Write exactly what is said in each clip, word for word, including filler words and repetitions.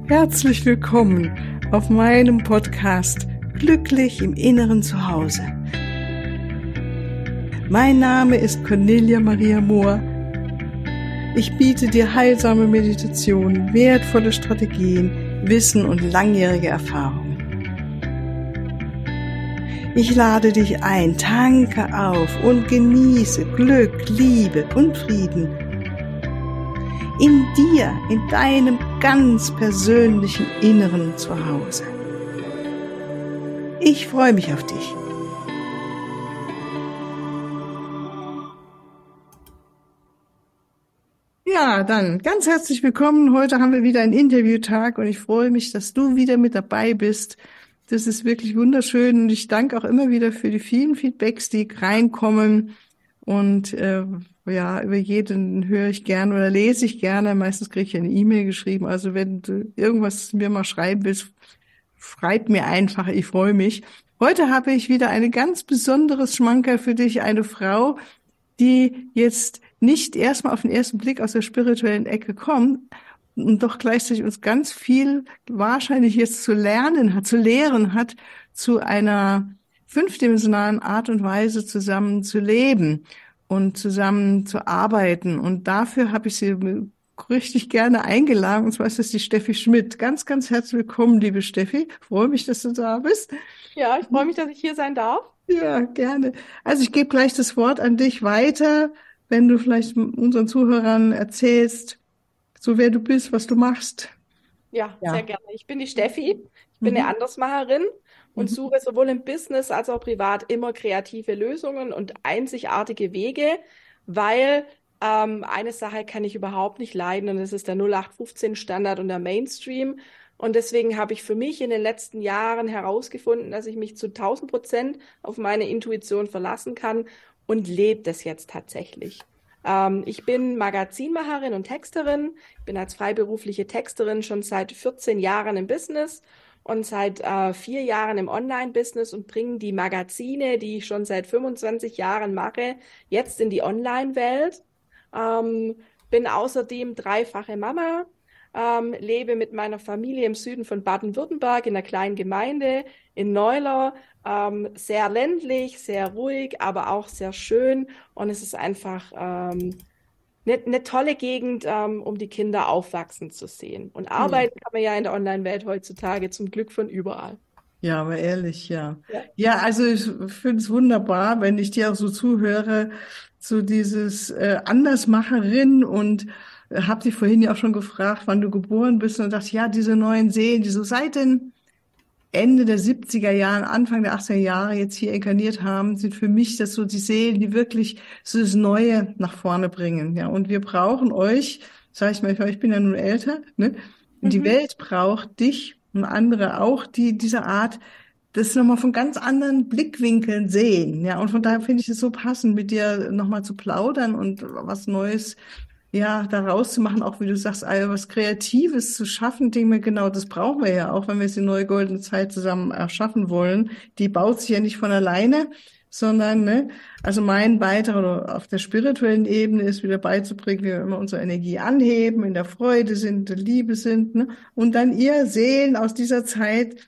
Herzlich willkommen auf meinem Podcast Glücklich im Inneren Zuhause. Mein Name ist Cornelia Maria Mohr. Ich biete dir heilsame Meditationen, wertvolle Strategien, Wissen und langjährige Erfahrungen. Ich lade dich ein, tanke auf und genieße Glück, Liebe und Frieden. In dir, in deinem ganz persönlichen inneren Zuhause. Ich freue mich auf dich. Ja, dann ganz herzlich willkommen. Heute haben wir wieder einen Interviewtag und ich freue mich, dass du wieder mit dabei bist. Das ist wirklich wunderschön und ich danke auch immer wieder für die vielen Feedbacks, die reinkommen. Und äh, ja, über jeden höre ich gerne oder lese ich gerne. Meistens kriege ich eine E-Mail geschrieben. Also wenn du irgendwas mir mal schreiben willst, schreib mir einfach. Ich freue mich. Heute habe ich wieder ein ganz besonderes Schmankerl für dich. Eine Frau, die jetzt nicht erstmal auf den ersten Blick aus der spirituellen Ecke kommt und doch gleichzeitig uns ganz viel wahrscheinlich jetzt zu lernen hat, zu lehren hat, zu einer fünfdimensionalen Art und Weise zusammen zu leben und zusammen zu arbeiten. Und dafür habe ich sie richtig gerne eingeladen. Und zwar ist das die Steffi Schmidt. Ganz, ganz herzlich willkommen, liebe Steffi. Ich freue mich, dass du da bist. Ja, ich freue mich, dass ich hier sein darf. Ja, gerne. Also ich gebe gleich das Wort an dich weiter, wenn du vielleicht unseren Zuhörern erzählst, so wer du bist, was du machst. Ja, Ja. sehr gerne. Ich bin die Steffi. Ich bin Mhm. eine Andersmacherin und Mhm. suche sowohl im Business als auch privat immer kreative Lösungen und einzigartige Wege, weil ähm, eine Sache kann ich überhaupt nicht leiden und das ist der null acht fünfzehn Standard und der Mainstream. Und deswegen habe ich für mich in den letzten Jahren herausgefunden, dass ich mich zu tausend Prozent auf meine Intuition verlassen kann und lebe das jetzt tatsächlich. Ähm, ich bin Magazinmacherin und Texterin. Ich bin als freiberufliche Texterin schon seit vierzehn Jahren im Business und seit äh, vier Jahren im Online-Business und bringe die Magazine, die ich schon seit fünfundzwanzig Jahren mache, jetzt in die Online-Welt. Ähm, bin außerdem dreifache Mama, ähm, lebe mit meiner Familie im Süden von Baden-Württemberg in einer kleinen Gemeinde in Neuler. Ähm, sehr ländlich, sehr ruhig, aber auch sehr schön. Und es ist einfach ähm, eine, eine tolle Gegend, ähm, um die Kinder aufwachsen zu sehen. Und Ja. arbeiten kann man ja in der Online-Welt heutzutage zum Glück von überall. Ja, aber ehrlich, ja. Ja. Ja, also ich finde es wunderbar, wenn ich dir auch so zuhöre, so dieses äh, Andersmacherin und äh, habe dich vorhin ja auch schon gefragt, wann du geboren bist und dachte, ja, diese neuen Seelen, die so seit den Ende der siebziger Jahren, Anfang der achtziger Jahre jetzt hier inkarniert haben, sind für mich das so die Seelen, die wirklich so das Neue nach vorne bringen. Ja, und wir brauchen euch, sage ich mal, ich bin ja nun älter, ne? Und die Mhm. Welt braucht dich und andere auch, die diese Art das nochmal von ganz anderen Blickwinkeln sehen. Ja, und von daher finde ich es so passend, mit dir nochmal zu plaudern und was Neues ja, da rauszumachen, auch wie du sagst, also was Kreatives zu schaffen, Dinge, genau, das brauchen wir ja auch, wenn wir jetzt die neue goldene Zeit zusammen erschaffen wollen. Die baut sich ja nicht von alleine, sondern, ne, also mein Beitrag oder auf der spirituellen Ebene ist wieder beizubringen, wie wir immer unsere Energie anheben, in der Freude sind, in der Liebe sind, ne, und dann ihr Seelen aus dieser Zeit,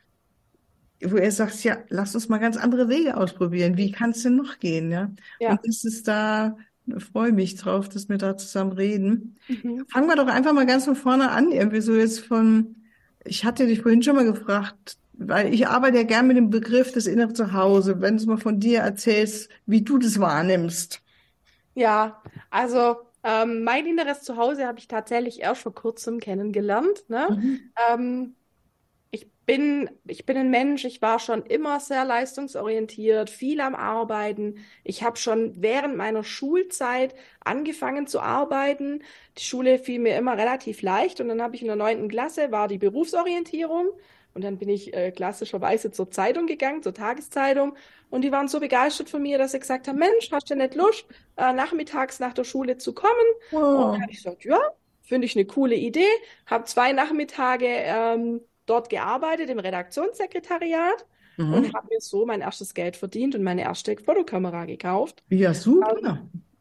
wo er sagt, ja, lass uns mal ganz andere Wege ausprobieren. Wie kann es denn noch gehen, ja? Und Ja. das ist da, ich freue mich drauf, dass wir da zusammen reden. Mhm. Fangen wir doch einfach mal ganz von vorne an, irgendwie so jetzt von, ich hatte dich vorhin schon mal gefragt, weil ich arbeite ja gern mit dem Begriff des inneren Zuhause, wenn du mal von dir erzählst, wie du das wahrnimmst. Ja, also ähm, mein inneres Zuhause habe ich tatsächlich erst vor kurzem kennengelernt, ne? Mhm. Ähm, Ich bin, ich bin ein Mensch, ich war schon immer sehr leistungsorientiert, viel am Arbeiten. Ich habe schon während meiner Schulzeit angefangen zu arbeiten. Die Schule fiel mir immer relativ leicht und dann habe ich in der neunten Klasse, war die Berufsorientierung und dann bin ich äh, klassischerweise zur Zeitung gegangen, zur Tageszeitung und die waren so begeistert von mir, dass sie gesagt haben, Mensch, hast du nicht Lust, äh, nachmittags nach der Schule zu kommen? Und dann habe Oh. ich gesagt, ja, finde ich eine coole Idee, habe zwei Nachmittage ähm, dort gearbeitet im Redaktionssekretariat und Mhm. habe mir so mein erstes Geld verdient und meine erste Fotokamera gekauft. Ja, Ähm, super.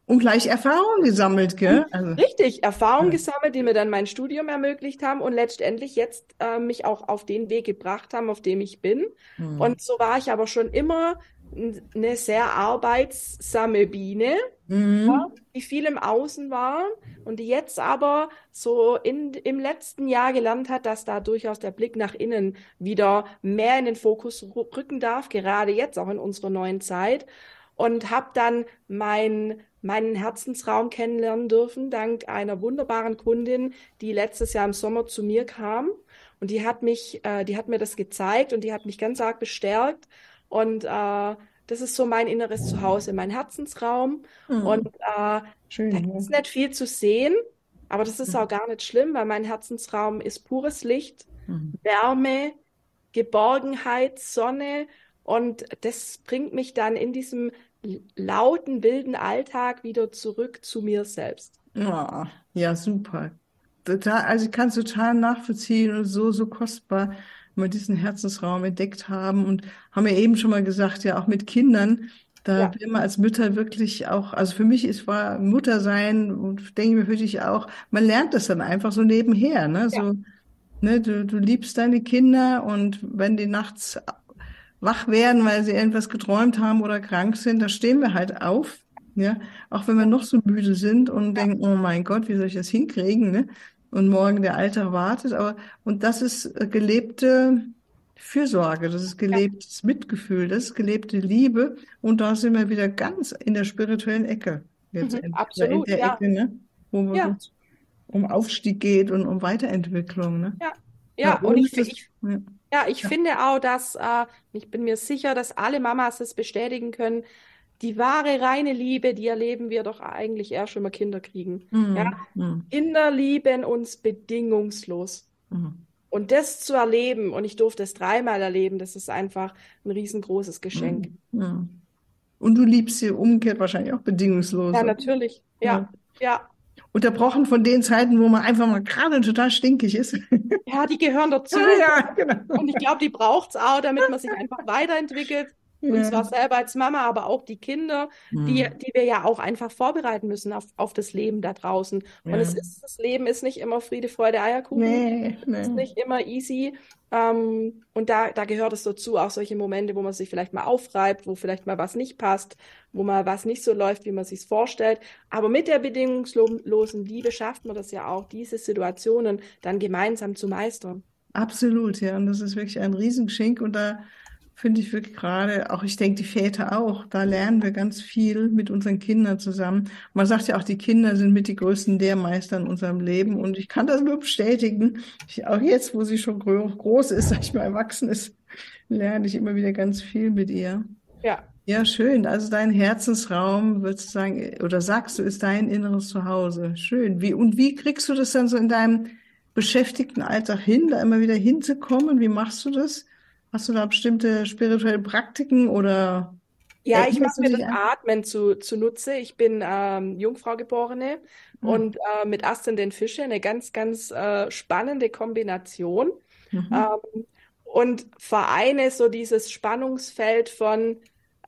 Und gleich Erfahrung gesammelt, gell? Also, Richtig, Erfahrungen ja. gesammelt, die mir dann mein Studium ermöglicht haben und letztendlich jetzt äh, mich auch auf den Weg gebracht haben, auf dem ich bin. Hm. Und so war ich aber schon immer n- eine sehr arbeitssame Biene, Mhm. die viel im Außen war und die jetzt aber so in, im letzten Jahr gelernt hat, dass da durchaus der Blick nach innen wieder mehr in den Fokus ru- rücken darf, gerade jetzt auch in unserer neuen Zeit. Und habe dann mein, meinen Herzensraum kennenlernen dürfen, dank einer wunderbaren Kundin, die letztes Jahr im Sommer zu mir kam. Und die hat mich, äh, die hat mir das gezeigt und die hat mich ganz arg bestärkt. Und äh, das ist so mein inneres Zuhause, mein Herzensraum. Und Hm. äh, da Schön, gibt ja. es nicht viel zu sehen, aber das ist auch Hm. gar nicht schlimm, weil mein Herzensraum ist pures Licht, Hm. Wärme, Geborgenheit, Sonne. Und das bringt mich dann in diesem lauten, wilden Alltag wieder zurück zu mir selbst. Ja, ja, super. Total, also ich kann es total nachvollziehen und so, so kostbar, wenn wir diesen Herzensraum entdeckt haben und haben ja eben schon mal gesagt, ja, auch mit Kindern, da Ja, will man als Mütter wirklich auch, also für mich ist war Mutter sein und denke mir für dich auch, man lernt das dann einfach so nebenher, ne, ja. so, ne, du, du liebst deine Kinder und wenn die nachts wach werden, weil sie irgendwas geträumt haben oder krank sind, da stehen wir halt auf, ja, auch wenn wir noch so müde sind und Ja. denken, oh mein Gott, wie soll ich das hinkriegen, ne? Und morgen der Alltag wartet, aber und das ist äh, gelebte Fürsorge, das ist Ja. gelebtes Mitgefühl, das ist gelebte Liebe und da sind wir wieder ganz in der spirituellen Ecke Mhm. letztendlich, oder in Absolut, der ja. Ecke, ne? Wo wo Ja, es um Aufstieg geht und um Weiterentwicklung, ne? ja. Ja, Ja, und ohne ich, fi- das, ich, ja. ja, ich Ja. finde auch, dass, äh, ich bin mir sicher, dass alle Mamas es bestätigen können, die wahre, reine Liebe, die erleben wir doch eigentlich erst, wenn wir Kinder kriegen. Ja, Hm, hm, Kinder lieben uns bedingungslos. hm. Und das zu erleben, und ich durfte es dreimal erleben, das ist einfach ein riesengroßes Geschenk. Mhm. Mhm. Und du liebst sie umgekehrt wahrscheinlich auch bedingungslos. Ja, Oder? natürlich. Ja. Ja, ja. Unterbrochen von den Zeiten, wo man einfach mal gerade total stinkig ist. Ja, die gehören Ja, dazu. ja, genau. Und ich glaube, die braucht es auch, damit man sich einfach weiterentwickelt. Und Ja. zwar selber als Mama, aber auch die Kinder, die, Mhm. die wir ja auch einfach vorbereiten müssen auf, auf das Leben da draußen. Und es Ja. ist, das Leben ist nicht immer Friede, Freude, Eierkuchen. Nee, Ist nee. nicht immer easy. Ähm, und da, da gehört es dazu, auch solche Momente, wo man sich vielleicht mal aufreibt, wo vielleicht mal was nicht passt, wo mal was nicht so läuft, wie man sich vorstellt. Aber mit der bedingungslosen Liebe schafft man das ja auch, diese Situationen dann gemeinsam zu meistern. Absolut, ja. Und das ist wirklich ein Riesengeschenk. Und da finde ich wirklich gerade, auch ich denke, die Väter auch, da lernen wir ganz viel mit unseren Kindern zusammen. Man sagt ja auch, die Kinder sind mit die größten Lehrmeister in unserem Leben. Und ich kann das nur bestätigen. Ich, auch jetzt, wo sie schon gro- groß ist, sag ich mal, erwachsen ist, lerne ich immer wieder ganz viel mit ihr. Ja. Ja, schön. Also dein Herzensraum, würdest du sagen, oder sagst du, ist dein inneres Zuhause. Schön. Wie, und wie kriegst du das dann so in deinem beschäftigten Alltag hin, da immer wieder hinzukommen? Wie machst du das? Hast du da bestimmte spirituelle Praktiken oder Ja, ich erinnerst mache du mir dich das an? Atmen zu, zunutze. Ich bin ähm, Jungfrau geborene Hm. und äh, mit Aszendent Fische eine ganz, ganz äh, spannende Kombination. Mhm. Ähm, und vereine so dieses Spannungsfeld von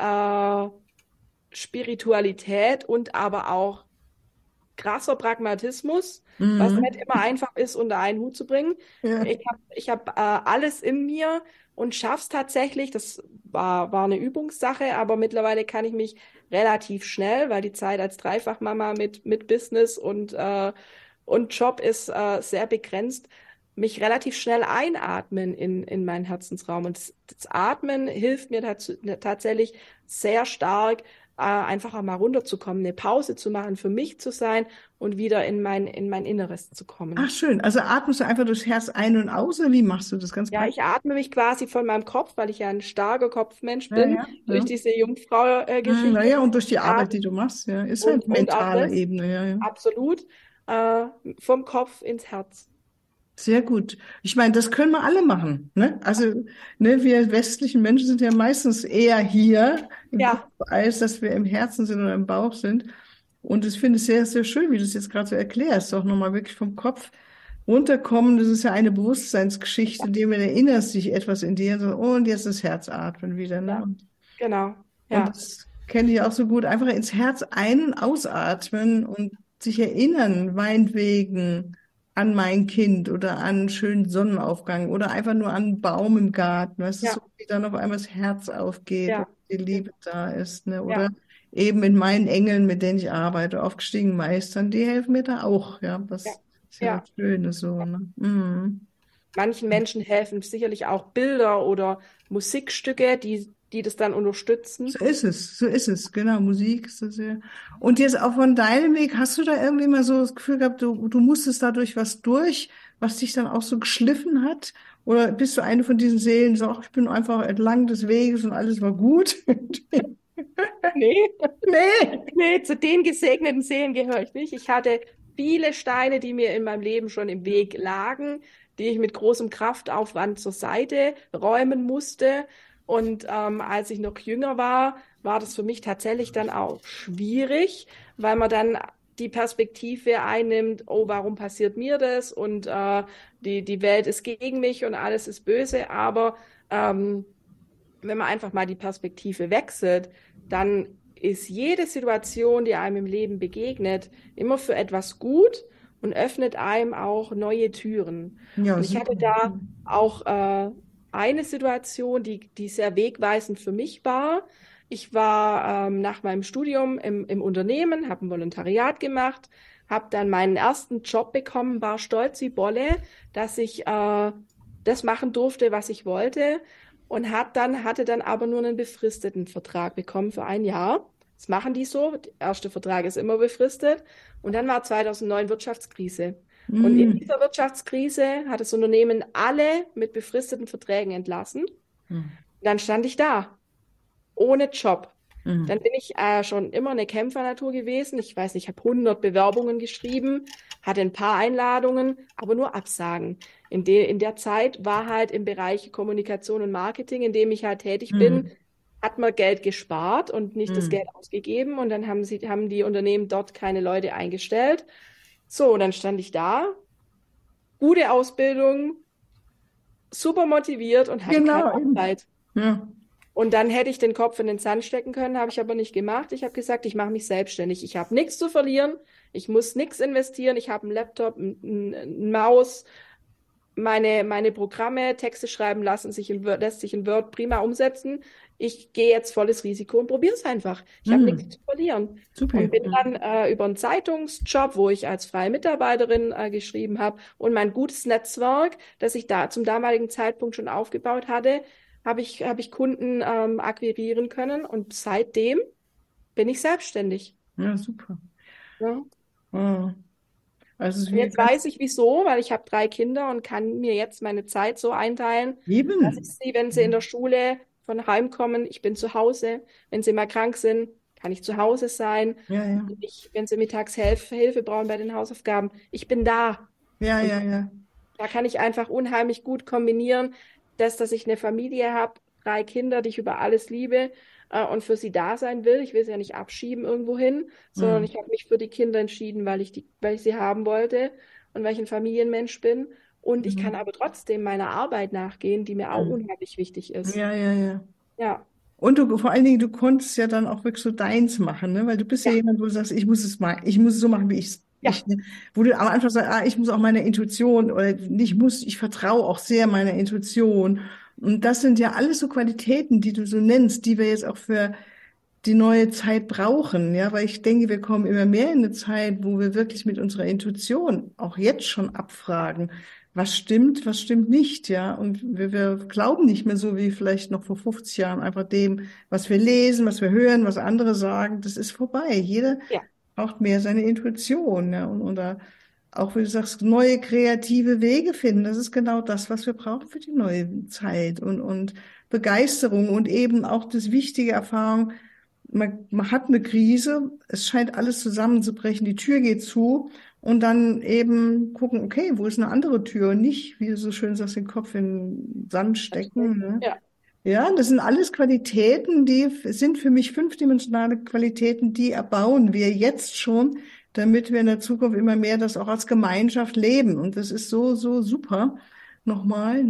äh, Spiritualität und aber auch krasser Pragmatismus, was nicht Mhm. immer einfach ist, unter einen Hut zu bringen. Ja. Ich habe ich hab, äh, alles in mir und schaff's tatsächlich. Das war, war eine Übungssache, aber mittlerweile kann ich mich relativ schnell, weil die Zeit als Dreifachmama mit, mit Business und, äh, und Job ist äh, sehr begrenzt, mich relativ schnell einatmen in, in meinen Herzensraum. Und das, das Atmen hilft mir tats tatsächlich sehr stark, äh, einfach auch mal runterzukommen, eine Pause zu machen, für mich zu sein und wieder in mein, in mein Inneres zu Ach, kommen. schön. Also atmest du einfach durchs Herz ein und aus, oder wie machst du das ganz Ja, praktisch? ich atme mich quasi von meinem Kopf, weil ich ja ein starker Kopfmensch Ja, bin, ja, durch ja. diese Hm, Jungfrau-Geschichte. naja, und durch die Arbeit, die du machst, ja, ist Und, halt und auch mentale das, Ebene, ja, ja. absolut, äh, vom Kopf ins Herz. Sehr gut. Ich meine, das können wir alle machen, ne? Also, ne, wir westlichen Menschen sind ja meistens eher hier im Kopf, Ja, als dass wir im Herzen sind oder im Bauch sind. Und ich finde es sehr, sehr schön, wie du es jetzt gerade so erklärst, auch nochmal wirklich vom Kopf runterkommen. Das ist ja eine Bewusstseinsgeschichte, in dem erinnerst dich etwas in dir, so, oh, und jetzt das Herz atmen wieder, ne? ja, Und, genau. und Ja, das kenne ich auch so gut, einfach ins Herz ein- und ausatmen und sich erinnern, meinetwegen an mein Kind oder an einen schönen Sonnenaufgang oder einfach nur an einen Baum im Garten, weißt du, so Ja, wie dann auf einmal das Herz aufgeht und ja, die Liebe da ist, ne? Oder ja, eben mit meinen Engeln, mit denen ich arbeite, aufgestiegen Meistern, die helfen mir da auch, ja, ja, das ist ja das ja. Schöne so, ne? Mhm. Manchen Menschen helfen sicherlich auch Bilder oder Musikstücke, die, die das dann unterstützen. So ist es, so ist es, genau, Musik ist das ja. Und jetzt auch von deinem Weg, hast du da irgendwie mal so das Gefühl gehabt, du, du musstest dadurch was durch, was dich dann auch so geschliffen hat? Oder bist du eine von diesen Seelen, die so, ach, ich bin einfach entlang des Weges und alles war gut? Nee. Nee. Nee, zu den gesegneten Seelen gehöre ich nicht. Ich hatte viele Steine, die mir in meinem Leben schon im Weg lagen, die ich mit großem Kraftaufwand zur Seite räumen musste. Und ähm, als ich noch jünger war, war das für mich tatsächlich dann auch schwierig, weil man dann die Perspektive einnimmt, oh, warum passiert mir das? Und äh, die, die Welt ist gegen mich und alles ist böse. Aber ähm, wenn man einfach mal die Perspektive wechselt, dann ist jede Situation, die einem im Leben begegnet, immer für etwas gut und öffnet einem auch neue Türen. Ja, Und ich super. hatte da auch äh, eine Situation, die, die sehr wegweisend für mich war. Ich war ähm, nach meinem Studium im, im Unternehmen, habe ein Volontariat gemacht, habe dann meinen ersten Job bekommen, war stolz wie Bolle, dass ich äh, das machen durfte, was ich wollte und hat dann, hatte dann aber nur einen befristeten Vertrag bekommen für ein Jahr. Das machen die so. Der erste Vertrag ist immer befristet. Und dann war zweitausendneun Wirtschaftskrise. Und in Mhm. dieser Wirtschaftskrise hat das Unternehmen alle mit befristeten Verträgen entlassen. Und Mhm. dann stand ich da, ohne Job. Dann Mhm. bin ich äh, schon immer eine Kämpfernatur gewesen. Ich weiß nicht, ich habe hundert Bewerbungen geschrieben, hatte ein paar Einladungen, aber nur Absagen. In de in der Zeit war halt im Bereich Kommunikation und Marketing, in dem ich halt tätig bin, Mhm. hat man Geld gespart und nicht das Geld Mhm. ausgegeben. Und dann haben sie, haben die Unternehmen dort keine Leute eingestellt. So, und dann stand ich da, gute Ausbildung, super motiviert und hatte keine Genau, eben. Arbeit. Ja. Und dann hätte ich den Kopf in den Sand stecken können, habe ich aber nicht gemacht. Ich habe gesagt, ich mache mich selbstständig. Ich habe nichts zu verlieren. Ich muss nichts investieren. Ich habe einen Laptop, ein, ein Maus, meine, meine Programme, Texte schreiben lassen sich in Word, lässt sich in Word prima umsetzen. Ich gehe jetzt volles Risiko und probiere es einfach. Ich habe nichts Mhm. zu verlieren. Super. Und bin dann äh, über einen Zeitungsjob, wo ich als freie Mitarbeiterin äh, geschrieben habe und mein gutes Netzwerk, das ich da zum damaligen Zeitpunkt schon aufgebaut hatte, habe ich, habe ich Kunden ähm, akquirieren können und seitdem bin ich selbstständig. Ja, super. Ja. Ja. Also es ist Und wie jetzt ganz weiß ich wieso, weil ich habe drei Kinder und kann mir jetzt meine Zeit so einteilen, dass ich eben. sie, wenn sie in der Schule von heimkommen, ich bin zu Hause. Wenn sie mal krank sind, kann ich zu Hause sein. Ja, ja. Wenn ich, wenn sie mittags Hilfe, Hilfe brauchen bei den Hausaufgaben, ich bin da. Ja, Und ja, ja. da kann ich einfach unheimlich gut kombinieren, das, dass ich eine Familie habe, drei Kinder, die ich über alles liebe äh, und für sie da sein will. Ich will sie ja nicht abschieben irgendwo hin, sondern Mhm. ich habe mich für die Kinder entschieden, weil ich die, weil ich sie haben wollte und weil ich ein Familienmensch bin. Und ich kann Mhm. aber trotzdem meiner Arbeit nachgehen, die mir auch Mhm. unheimlich wichtig ist. Ja, ja, ja. Ja, Und du, vor allen Dingen, du konntest ja dann auch wirklich so deins machen, ne? Weil du bist ja ja, jemand, wo du sagst, ich muss es mal, ich muss es so machen, wie ich's, ja, ich, ne? Wo du am Anfang sagst, ah, ich muss auch meiner Intuition oder nicht muss, ich vertraue auch sehr meiner Intuition. Und das sind ja alles so Qualitäten, die du so nennst, die wir jetzt auch für die neue Zeit brauchen, ja, weil ich denke, wir kommen immer mehr in eine Zeit, wo wir wirklich mit unserer Intuition auch jetzt schon abfragen, was stimmt, was stimmt nicht, ja, und wir, wir glauben nicht mehr so wie vielleicht noch vor fünfzig Jahren einfach dem, was wir lesen, was wir hören, was andere sagen, das ist vorbei. Jeder ja, braucht mehr seine Intuition, ja, und oder auch, wie du sagst, neue kreative Wege finden. Das ist genau das, was wir brauchen für die neue Zeit und, und Begeisterung und eben auch das wichtige Erfahrung, man, man hat eine Krise, es scheint alles zusammenzubrechen, die Tür geht zu und dann eben gucken, okay, wo ist eine andere Tür und nicht, wie du so schön sagst, den Kopf in den Sand stecken. Ne? ja, Ja, das sind alles Qualitäten, die f- sind für mich fünfdimensionale Qualitäten, die erbauen wir jetzt schon, damit wir in der Zukunft immer mehr das auch als Gemeinschaft leben. Und das ist so, so super. Nochmal, ne?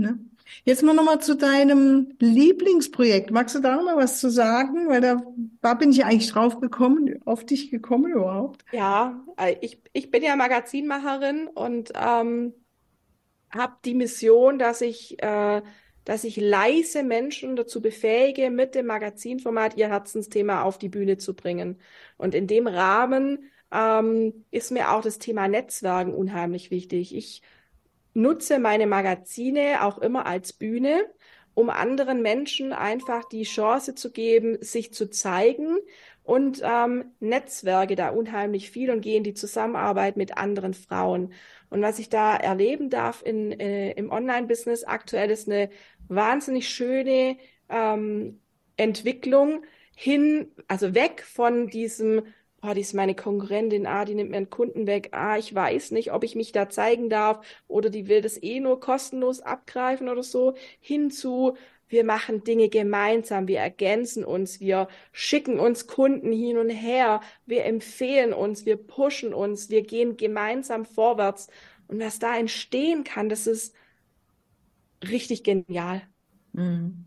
Jetzt mal nochmal zu deinem Lieblingsprojekt. Magst du da noch mal was zu sagen? Weil da, da bin ich eigentlich drauf gekommen, auf dich gekommen überhaupt. Ja, äh, ich, ich bin ja Magazinmacherin und ähm, habe die Mission, dass ich, äh, dass ich leise Menschen dazu befähige, mit dem Magazinformat ihr Herzensthema auf die Bühne zu bringen. Und in dem Rahmen ähm, ist mir auch das Thema Netzwerken unheimlich wichtig. Ich nutze meine Magazine auch immer als Bühne, um anderen Menschen einfach die Chance zu geben, sich zu zeigen und ähm, netzwerke da unheimlich viel und gehe in die Zusammenarbeit mit anderen Frauen. Und was ich da erleben darf in, äh, im Online-Business aktuell ist eine wahnsinnig schöne ähm, Entwicklung hin, also weg von diesem, boah, die ist meine Konkurrentin, ah, die nimmt mir einen Kunden weg, ah, ich weiß nicht, ob ich mich da zeigen darf oder die will das eh nur kostenlos abgreifen oder so, hinzu, wir machen Dinge gemeinsam, wir ergänzen uns, wir schicken uns Kunden hin und her, wir empfehlen uns, wir pushen uns, wir gehen gemeinsam vorwärts. Und was da entstehen kann, das ist richtig genial. Mhm.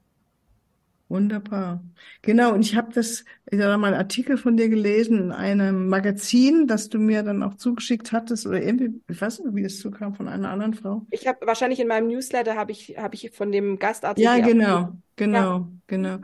Wunderbar. Genau, und ich habe das, ich habe mal einen Artikel von dir gelesen in einem Magazin, das du mir dann auch zugeschickt hattest, oder irgendwie, ich weiß nicht, wie das zukam, von einer anderen Frau. Ich habe wahrscheinlich in meinem Newsletter habe ich, habe ich von dem Ja, Gastartikel erzählt. genau, Ja. genau, genau.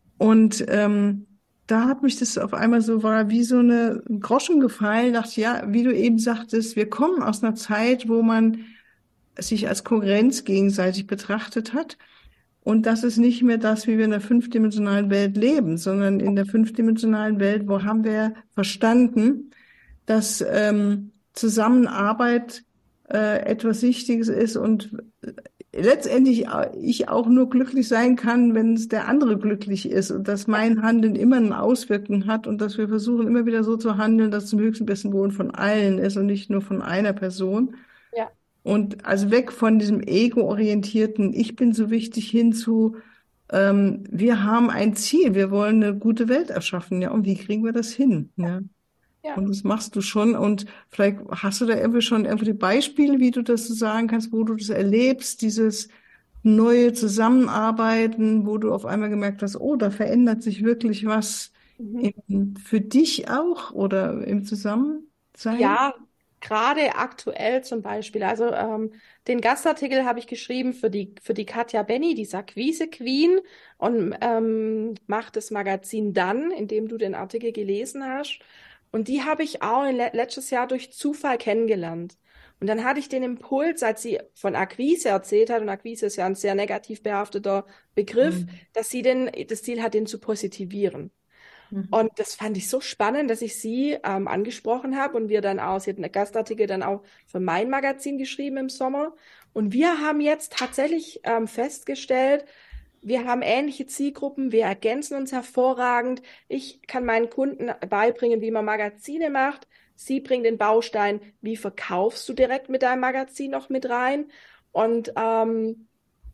Und ähm, da hat mich das auf einmal so, war wie so eine ein Groschen gefallen, dachte, ja, wie du eben sagtest, wir kommen aus einer Zeit, wo man sich als Konkurrenz gegenseitig betrachtet hat. Und das ist nicht mehr das, wie wir in der fünfdimensionalen Welt leben, sondern in der fünfdimensionalen Welt, wo haben wir verstanden, dass ähm, Zusammenarbeit äh, etwas Wichtiges ist und letztendlich ich auch nur glücklich sein kann, wenn es der andere glücklich ist und dass mein Handeln immer eine Auswirkung hat und dass wir versuchen, immer wieder so zu handeln, dass es zum höchsten besten Wohl von allen ist und nicht nur von einer Person. Ja. Und also weg von diesem ego-orientierten, ich bin so wichtig hin zu, ähm, wir haben ein Ziel, wir wollen eine gute Welt erschaffen, ja, und wie kriegen wir das hin, ja? Ja. Und das machst du schon. Und vielleicht hast du da irgendwie schon irgendwie Beispiele, wie du das so sagen kannst, wo du das erlebst, dieses neue Zusammenarbeiten, wo du auf einmal gemerkt hast, oh, da verändert sich wirklich was Mhm. im, für dich auch oder im Zusammensein. Ja, gerade aktuell zum Beispiel. Also ähm, den Gastartikel habe ich geschrieben für die, für die Katja Benny, die Akquise-Queen, und ähm, macht das Magazin dann, in dem du den Artikel gelesen hast. Und die habe ich auch in le letztes Jahr durch Zufall kennengelernt. Und dann hatte ich den Impuls, als sie von Akquise erzählt hat, und Akquise ist ja ein sehr negativ behafteter Begriff, Mhm. dass sie den, das Ziel hat, den zu positivieren. Mhm. Und das fand ich so spannend, dass ich sie ähm, angesprochen habe und wir dann auch, sie hat einen Gastartikel dann auch für mein Magazin geschrieben im Sommer. Und wir haben jetzt tatsächlich ähm, festgestellt, wir haben ähnliche Zielgruppen, wir ergänzen uns hervorragend. Ich kann meinen Kunden beibringen, wie man Magazine macht. Sie bringen den Baustein, wie verkaufst du direkt mit deinem Magazin noch mit rein. Und ähm,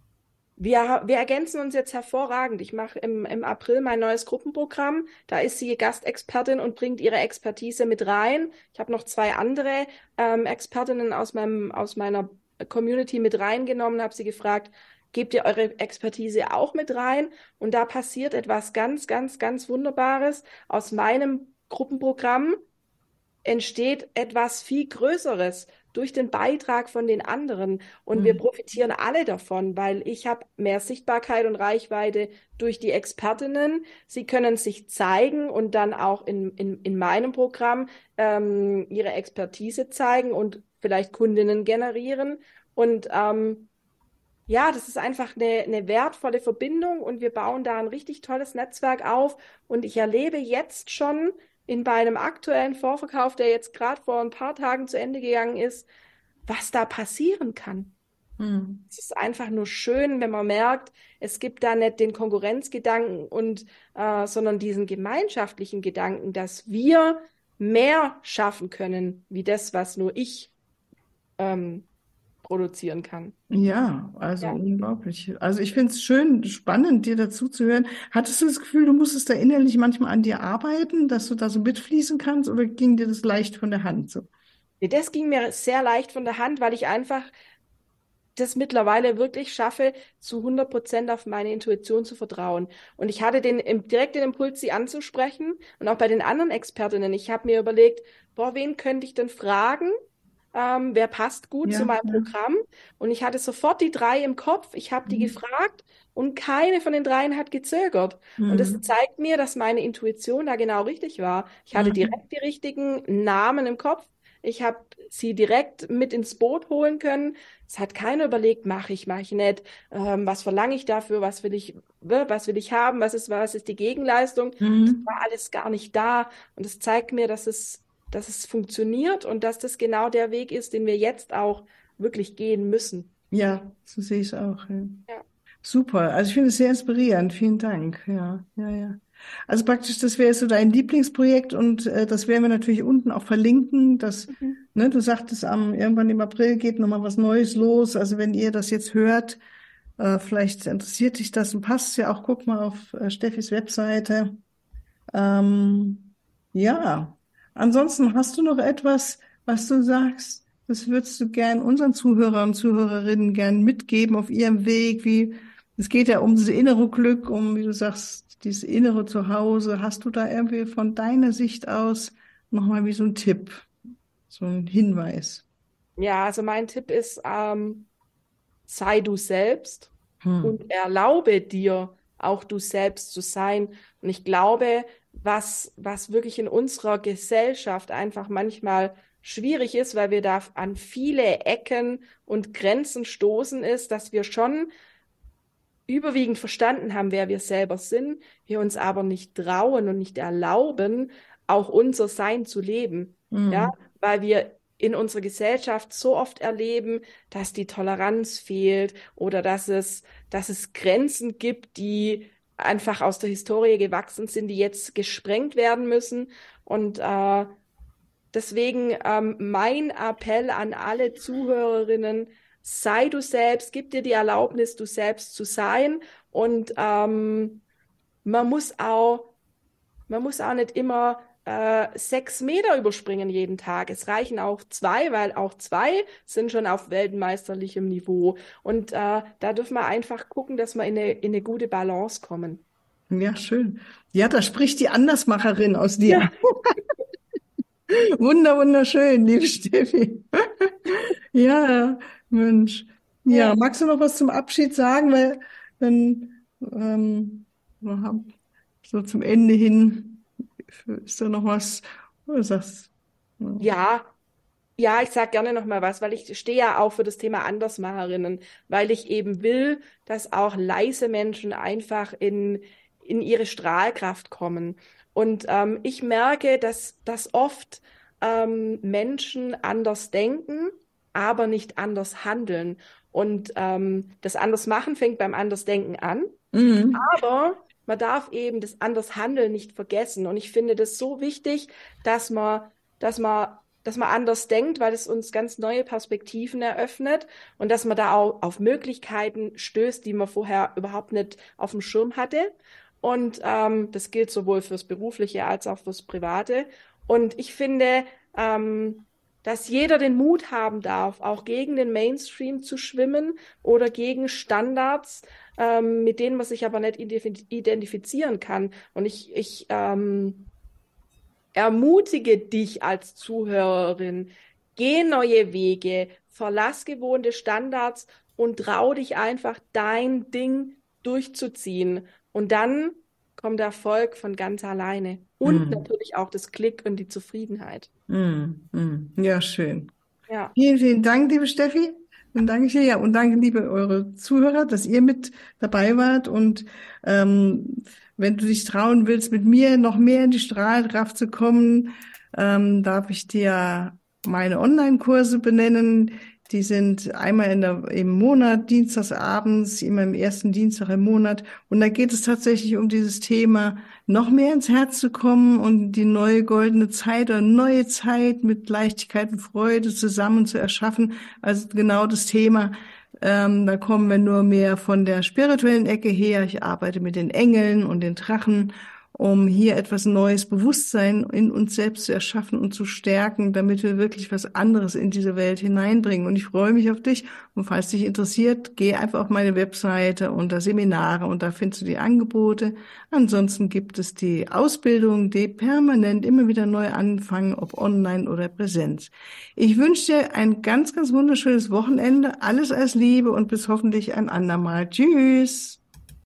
wir, wir ergänzen uns jetzt hervorragend. Ich mache im, im April mein neues Gruppenprogramm. Da ist sie Gastexpertin und bringt ihre Expertise mit rein. Ich habe noch zwei andere ähm, Expertinnen aus meinem, aus meiner Community mit reingenommen, habe sie gefragt, gebt ihr eure Expertise auch mit rein? Und da passiert etwas ganz, ganz, ganz Wunderbares. Aus meinem Gruppenprogramm entsteht etwas viel Größeres durch den Beitrag von den anderen. Und wir Mhm. profitieren alle davon, weil ich habe mehr Sichtbarkeit und Reichweite durch die Expertinnen. Sie können sich zeigen und dann auch in, in, in meinem Programm ähm, ihre Expertise zeigen und vielleicht Kundinnen generieren. Und ähm, ja, das ist einfach eine, eine wertvolle Verbindung und wir bauen da ein richtig tolles Netzwerk auf. Und ich erlebe jetzt schon in bei einem aktuellen Vorverkauf, der jetzt gerade vor ein paar Tagen zu Ende gegangen ist, was da passieren kann. Mhm. Es ist einfach nur schön, wenn man merkt, es gibt da nicht den Konkurrenzgedanken und äh, sondern diesen gemeinschaftlichen Gedanken, dass wir mehr schaffen können, wie das, was nur ich ähm, produzieren kann. Ja, also Ja. unglaublich. Also ich finde es schön, spannend, dir dazu zu hören. Hattest du das Gefühl, du musstest da innerlich manchmal an dir arbeiten, dass du da so mitfließen kannst, oder ging dir das leicht von der Hand so? Nee, das ging mir sehr leicht von der Hand, weil ich einfach das mittlerweile wirklich schaffe, zu hundert Prozent auf meine Intuition zu vertrauen. Und ich hatte den im, direkt den Impuls, sie anzusprechen. Und auch bei den anderen Expertinnen. Ich habe mir überlegt, boah, wen könnte ich denn fragen? Ähm, wer passt gut zu Ja, meinem ja. Programm? Und ich hatte sofort die drei im Kopf. Ich habe die Mhm. gefragt und keine von den dreien hat gezögert. Und das Mhm. zeigt mir, dass meine Intuition da genau richtig war. Ich hatte Mhm. direkt die richtigen Namen im Kopf. Ich habe sie direkt mit ins Boot holen können. Es hat keiner überlegt, mache ich, mache ich nicht. Ähm, was verlange ich dafür? Was will ich, ne, was will ich haben? Was ist, was ist die Gegenleistung? Das Mhm. war alles gar nicht da. Und es zeigt mir, dass es, dass es funktioniert und dass das genau der Weg ist, den wir jetzt auch wirklich gehen müssen. Ja, so sehe ich es auch. Ja. Ja. Super. Also ich finde es sehr inspirierend. Vielen Dank. Ja, ja, ja. Also praktisch, das wäre so dein Lieblingsprojekt und äh, das werden wir natürlich unten auch verlinken. Dass, Mhm. ne, du sagtest, am, irgendwann im April geht nochmal was Neues los. Also wenn ihr das jetzt hört, äh, vielleicht interessiert dich das und passt ja auch. Guck mal auf äh, Steffis Webseite. Ähm, ja, ansonsten hast du noch etwas, was du sagst, das würdest du gern unseren Zuhörern und Zuhörerinnen gern mitgeben auf ihrem Weg, wie, es geht ja um das innere Glück, um, wie du sagst, dieses innere Zuhause. Hast du da irgendwie von deiner Sicht aus nochmal wie so ein Tipp, so ein Hinweis? Ja, also mein Tipp ist, ähm, sei du selbst Hm. und erlaube dir auch du selbst zu sein. Und ich glaube, was, was wirklich in unserer Gesellschaft einfach manchmal schwierig ist, weil wir da an viele Ecken und Grenzen stoßen, ist, dass wir schon überwiegend verstanden haben, wer wir selber sind, wir uns aber nicht trauen und nicht erlauben, auch unser Sein zu leben. Ja, Hm. weil wir in unserer Gesellschaft so oft erleben, dass die Toleranz fehlt oder dass es, dass es Grenzen gibt, die einfach aus der Historie gewachsen sind, die jetzt gesprengt werden müssen. Und äh, deswegen ähm, mein Appell an alle Zuhörerinnen: Sei du selbst, gib dir die Erlaubnis, du selbst zu sein. Und ähm, man muss auch, man muss auch nicht immer äh, sechs Meter überspringen jeden Tag. Es reichen auch zwei, weil auch zwei sind schon auf weltmeisterlichem Niveau. Und äh, da dürfen wir einfach gucken, dass wir in eine, in eine gute Balance kommen. Ja, schön. Ja, da spricht die Andersmacherin aus dir. Ja, Wunder, wunderschön, liebe Steffi. Ja, Mensch. Ja, ja. magst du noch was zum Abschied sagen? Weil dann ähm, wir haben so zum Ende hin ist da noch was, wo du sagst, ja. Ja, Ja, ich sage gerne noch mal was, weil ich stehe ja auch für das Thema Andersmacherinnen, weil ich eben will, dass auch leise Menschen einfach in, in ihre Strahlkraft kommen. Und ähm, ich merke, dass, dass oft ähm, Menschen anders denken, aber nicht anders handeln. Und ähm, das Andersmachen fängt beim Andersdenken an, Mhm. aber man darf eben das Andershandeln nicht vergessen. Und ich finde das so wichtig, dass man, dass man, dass man anders denkt, weil es uns ganz neue Perspektiven eröffnet und dass man da auch auf Möglichkeiten stößt, die man vorher überhaupt nicht auf dem Schirm hatte. Und ähm, das gilt sowohl fürs Berufliche als auch fürs Private. Und ich finde, ähm, dass jeder den Mut haben darf, auch gegen den Mainstream zu schwimmen oder gegen Standards, ähm, mit denen man sich aber nicht identif- identifizieren kann. Und ich, ich ähm, ermutige dich als Zuhörerin: Geh neue Wege, verlass gewohnte Standards und trau dich einfach, dein Ding durchzuziehen. Und dann kommt der Erfolg von ganz alleine. Und Mhm. natürlich auch das Glück und die Zufriedenheit. Mhm. Mhm. Ja, schön. Ja. Vielen, vielen Dank, liebe Steffi. Dann danke ich dir. Ja, und danke, liebe eure Zuhörer, dass ihr mit dabei wart. Und ähm, wenn du dich trauen willst, mit mir noch mehr in die Strahlkraft zu kommen, ähm, darf ich dir meine Online-Kurse benennen. Die sind einmal in der, im Monat, dienstags abends, immer im ersten Dienstag im Monat. Und da geht es tatsächlich um dieses Thema, noch mehr ins Herz zu kommen und die neue goldene Zeit oder neue Zeit mit Leichtigkeit und Freude zusammen zu erschaffen. Also genau das Thema. Ähm, da kommen wir nur mehr von der spirituellen Ecke her. Ich arbeite mit den Engeln und den Drachen um hier etwas neues Bewusstsein in uns selbst zu erschaffen und zu stärken, damit wir wirklich was anderes in diese Welt hineinbringen. Und ich freue mich auf dich. Und falls dich interessiert, geh einfach auf meine Webseite unter Seminare und da findest du die Angebote. Ansonsten gibt es die Ausbildung, die permanent immer wieder neu anfangen, ob online oder Präsenz. Ich wünsche dir ein ganz, ganz wunderschönes Wochenende. Alles als Liebe und bis hoffentlich ein andermal. Tschüss.